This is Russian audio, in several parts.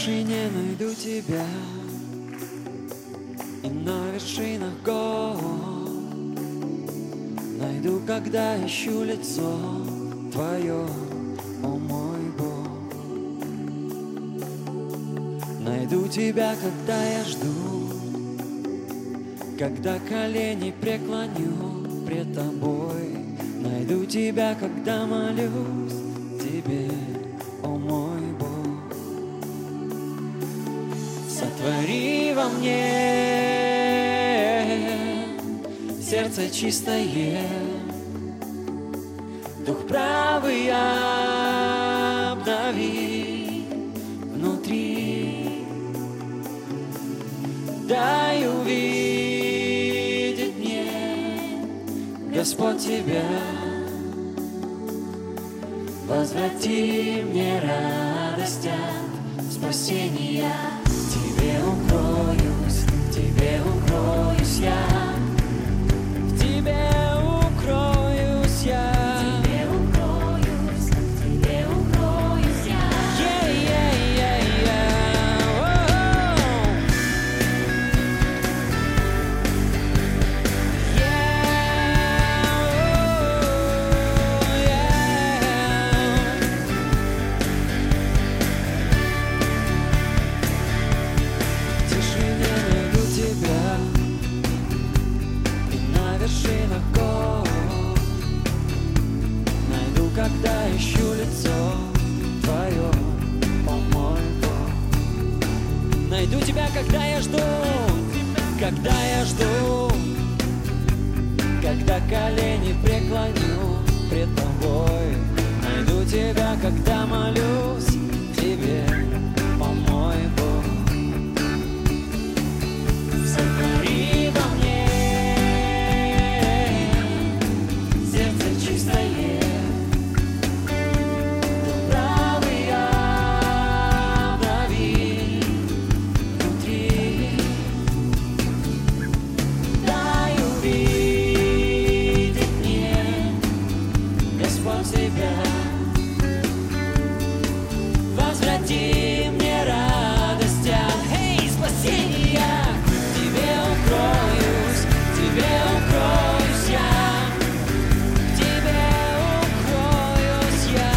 тишине найду тебя, и на вершинах гор найду, когда ищу лицо твое, о мой Бог. Найду тебя, когда я жду, когда колени преклоню пред тобой. Найду тебя, когда молюсь тебе, о мой Бог. Сотвори во мне сердце чистое, дух правый обнови внутри. Дай увидеть мне, Господь, тебя. Возврати мне радость от спасения. Тебе укроюсь я, в тебе укроюсь я. Когда ищу лицо твое, о мой Бог. Найду тебя, когда я жду, когда колени преклоню пред тобой. Найду тебя, когда молюсь тебе, о мой Бог. Сотвори во мне сердце чистое, возврати мне радость от спасения. Тебе укроюсь я, тебе укроюсь я.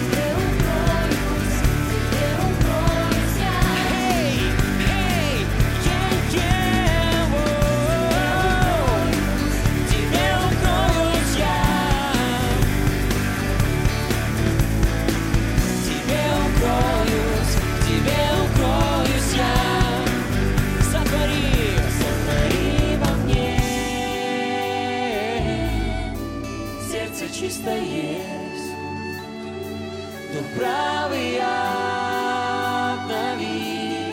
Чисто есть, дух правый обнови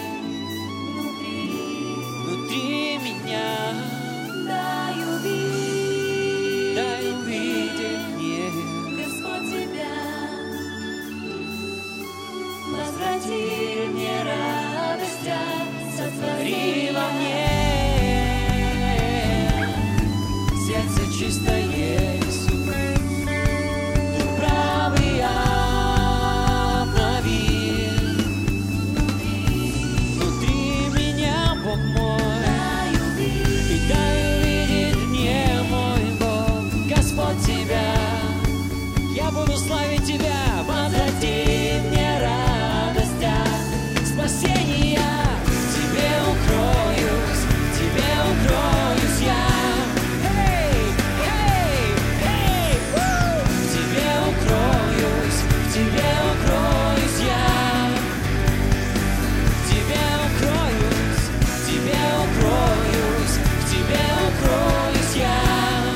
внутри меня. Дай увидеть мне, Господь, тебя. Возврати мне радость, сотвори во мне сердце чистое. Буду славить тебя, возврати мне радость от спасения. Тебе укроюсь я. Тебе укроюсь я. Тебе укроюсь я.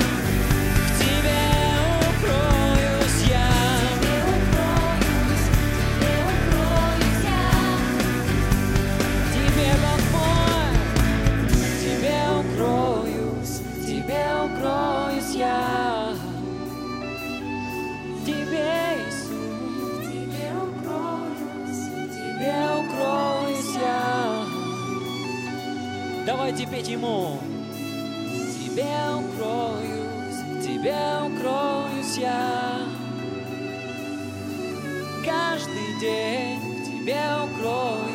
Давайте петь ему. Тебе укроюсь я. Каждый день в тебе укроюсь.